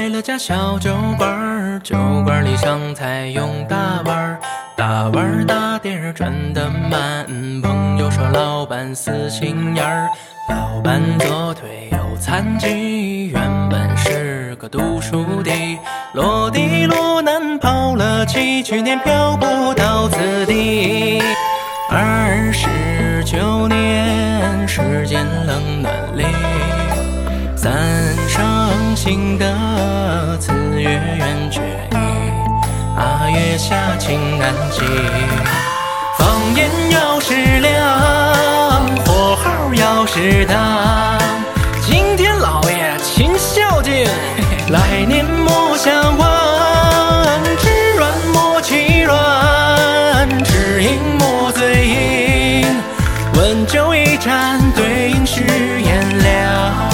开了家小酒馆，酒馆里上菜用大碗，大碗大碟转得慢。朋友说老板死心眼儿，老板左腿有残疾，原本是个读书的，落地落难抛了气，去年漂不到此地。29年，时间冷暖里，三生新的四月圆缺意，月下情难寄。放眼要适量，火候要适当。今天老爷勤孝敬，来年莫相忘。知软莫欺软，知饮莫醉饮。温酒一盏，对饮是颜料。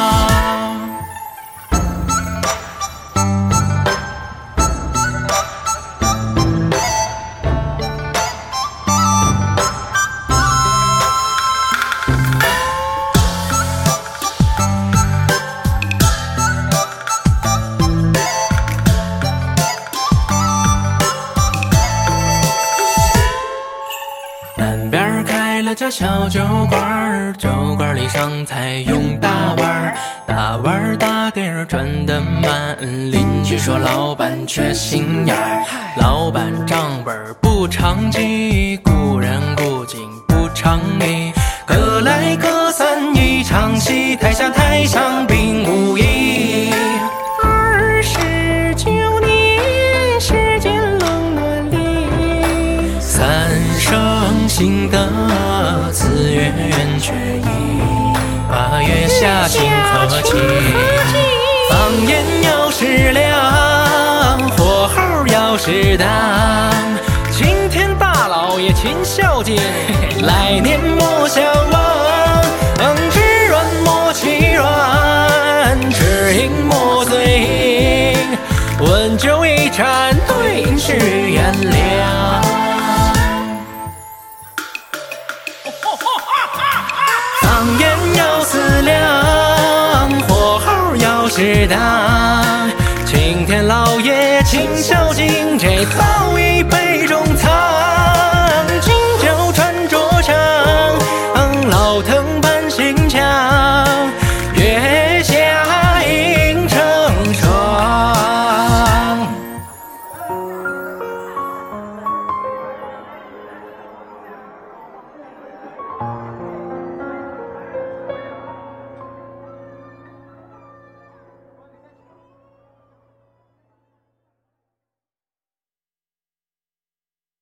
南边开了家小酒馆，酒馆里上菜用大碗，大碗大碟转得慢。邻居说老板缺心眼儿，老板账本不常记，故人故景不常理，各来各散一场戏，台下台上并无异。29年，时间冷暖里，三生新的四月圆缺意，月下情可期。放眼要适量，火候要适当。今天大老爷勤孝敬，来年莫相忘。知软莫欺软，知饮莫醉饮。温酒一盏，对饮是颜料。放眼要思量，火候要适当。今天老爷勤孝敬，这倒一杯